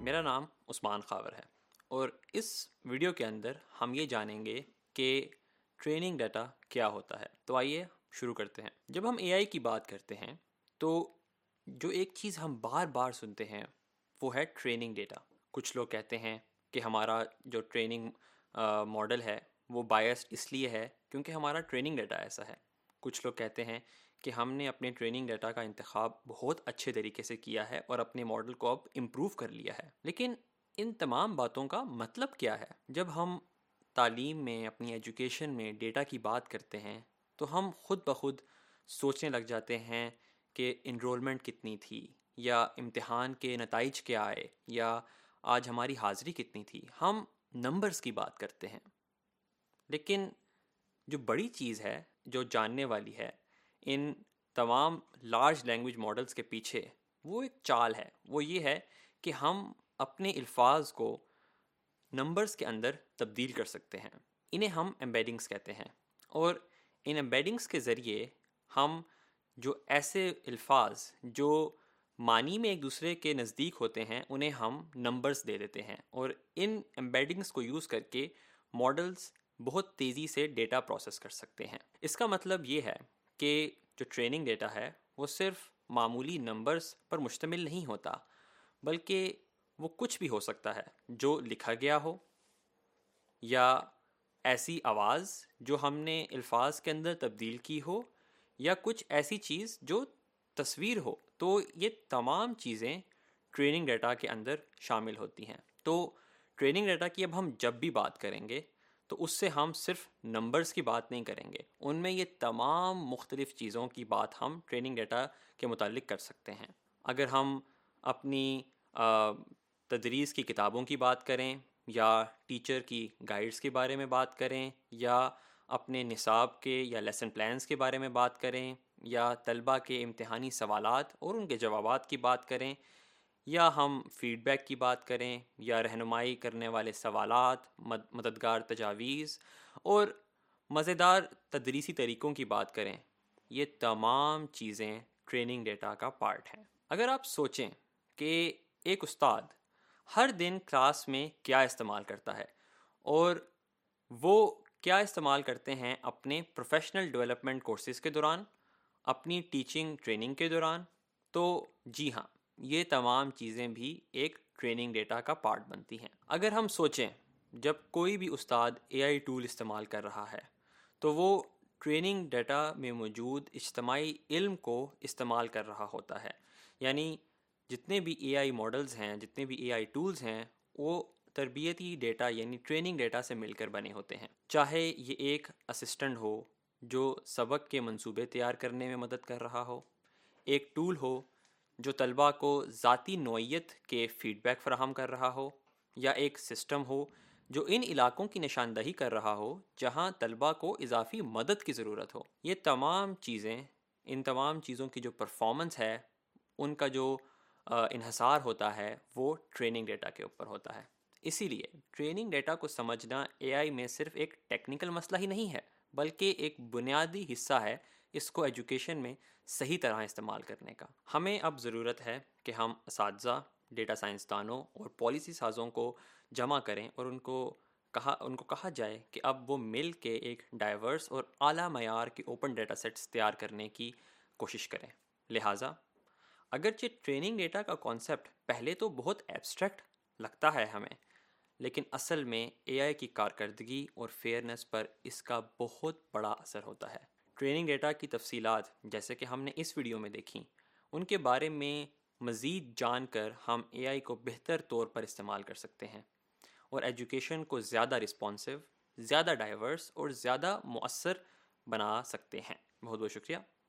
میرا نام عثمان خاور ہے اور اس ویڈیو کے اندر ہم یہ جانیں گے کہ ٹریننگ ڈیٹا کیا ہوتا ہے۔ تو آئیے شروع کرتے ہیں۔ جب ہم اے آئی کی بات کرتے ہیں تو جو ایک چیز ہم بار بار سنتے ہیں وہ ہے ٹریننگ ڈیٹا۔ کچھ لوگ کہتے ہیں کہ ہمارا جو ٹریننگ ماڈل ہے وہ بائسڈ اس لیے ہے کیونکہ ہمارا ٹریننگ ڈیٹا ایسا ہے۔ کچھ لوگ کہتے ہیں کہ ہم نے اپنے ٹریننگ ڈیٹا کا انتخاب بہت اچھے طریقے سے کیا ہے اور اپنے ماڈل کو اب امپروو کر لیا ہے۔ لیکن ان تمام باتوں کا مطلب کیا ہے؟ جب ہم تعلیم میں، اپنی ایجوکیشن میں ڈیٹا کی بات کرتے ہیں تو ہم خود بخود سوچنے لگ جاتے ہیں کہ انرولمنٹ کتنی تھی، یا امتحان کے نتائج کیا آئے، یا آج ہماری حاضری کتنی تھی۔ ہم نمبرز کی بات کرتے ہیں، لیکن جو بڑی چیز ہے، جو جاننے والی ہے ان تمام لارج لینگویج ماڈلز کے پیچھے، وہ ایک چال ہے۔ وہ یہ ہے کہ ہم اپنے الفاظ کو نمبرز کے اندر تبدیل کر سکتے ہیں۔ انہیں ہم ایمبیڈنگز کہتے ہیں، اور ان ایمبیڈنگز کے ذریعے ہم جو ایسے الفاظ جو معنی میں ایک دوسرے کے نزدیک ہوتے ہیں انہیں ہم نمبرز دے دیتے ہیں، اور ان ایمبیڈنگز کو یوز کر کے ماڈلز بہت تیزی سے ڈیٹا پروسیس کر سکتے ہیں۔ اس کا مطلب یہ ہے کہ جو ٹریننگ ڈیٹا ہے وہ صرف معمولی نمبرز پر مشتمل نہیں ہوتا، بلکہ وہ کچھ بھی ہو سکتا ہے جو لکھا گیا ہو، یا ایسی آواز جو ہم نے الفاظ کے اندر تبدیل کی ہو، یا کچھ ایسی چیز جو تصویر ہو۔ تو یہ تمام چیزیں ٹریننگ ڈیٹا کے اندر شامل ہوتی ہیں۔ تو ٹریننگ ڈیٹا کی اب ہم جب بھی بات کریں گے تو اس سے ہم صرف نمبرز کی بات نہیں کریں گے، ان میں یہ تمام مختلف چیزوں کی بات ہم ٹریننگ ڈیٹا کے متعلق کر سکتے ہیں۔ اگر ہم اپنی تدریس کی کتابوں کی بات کریں، یا ٹیچر کی گائیڈز کے بارے میں بات کریں، یا اپنے نصاب کے یا لیسن پلانز کے بارے میں بات کریں، یا طلبہ کے امتحانی سوالات اور ان کے جوابات کی بات کریں، یا ہم فیڈ بیک کی بات کریں، یا رہنمائی کرنے والے سوالات، مددگار تجاویز اور مزیدار تدریسی طریقوں کی بات کریں، یہ تمام چیزیں ٹریننگ ڈیٹا کا پارٹ ہیں۔ اگر آپ سوچیں کہ ایک استاد ہر دن کلاس میں کیا استعمال کرتا ہے، اور وہ کیا استعمال کرتے ہیں اپنے پروفیشنل ڈیولپمنٹ کورسز کے دوران، اپنی ٹیچنگ ٹریننگ کے دوران، تو جی ہاں، یہ تمام چیزیں بھی ایک ٹریننگ ڈیٹا کا پارٹ بنتی ہیں۔ اگر ہم سوچیں جب کوئی بھی استاد اے آئی ٹول استعمال کر رہا ہے تو وہ ٹریننگ ڈیٹا میں موجود اجتماعی علم کو استعمال کر رہا ہوتا ہے، یعنی جتنے بھی اے آئی ماڈلز ہیں، جتنے بھی اے آئی ٹولز ہیں، وہ تربیتی ڈیٹا یعنی ٹریننگ ڈیٹا سے مل کر بنے ہوتے ہیں۔ چاہے یہ ایک اسسٹنٹ ہو جو سبق کے منصوبے تیار کرنے میں مدد کر رہا ہو، ایک ٹول ہو جو طلبہ کو ذاتی نوعیت کے فیڈ بیک فراہم کر رہا ہو، یا ایک سسٹم ہو جو ان علاقوں کی نشاندہی کر رہا ہو جہاں طلبہ کو اضافی مدد کی ضرورت ہو۔ یہ تمام چیزیں، ان تمام چیزوں کی جو پرفارمنس ہے، ان کا جو انحصار ہوتا ہے وہ ٹریننگ ڈیٹا کے اوپر ہوتا ہے۔ اسی لیے ٹریننگ ڈیٹا کو سمجھنا اے آئی میں صرف ایک ٹیکنیکل مسئلہ ہی نہیں ہے، بلکہ ایک بنیادی حصہ ہے اس کو ایجوکیشن میں صحیح طرح استعمال کرنے کا۔ ہمیں اب ضرورت ہے کہ ہم اساتذہ، ڈیٹا سائنسدانوں اور پالیسی سازوں کو جمع کریں، اور ان کو کہا جائے کہ اب وہ مل کے ایک ڈائیورس اور اعلیٰ معیار کے اوپن ڈیٹا سیٹس تیار کرنے کی کوشش کریں۔ لہٰذا اگرچہ ٹریننگ ڈیٹا کا کانسیپٹ پہلے تو بہت ایبسٹریکٹ لگتا ہے ہمیں، لیکن اصل میں اے آئی کی کارکردگی اور فیئرنس پر اس کا بہت بڑا اثر ہوتا ہے۔ ٹریننگ ڈیٹا کی تفصیلات جیسے کہ ہم نے اس ویڈیو میں دیکھیں، ان کے بارے میں مزید جان کر ہم اے آئی کو بہتر طور پر استعمال کر سکتے ہیں، اور ایجوکیشن کو زیادہ رسپانسو، زیادہ ڈائیورس اور زیادہ مؤثر بنا سکتے ہیں۔ بہت بہت شکریہ۔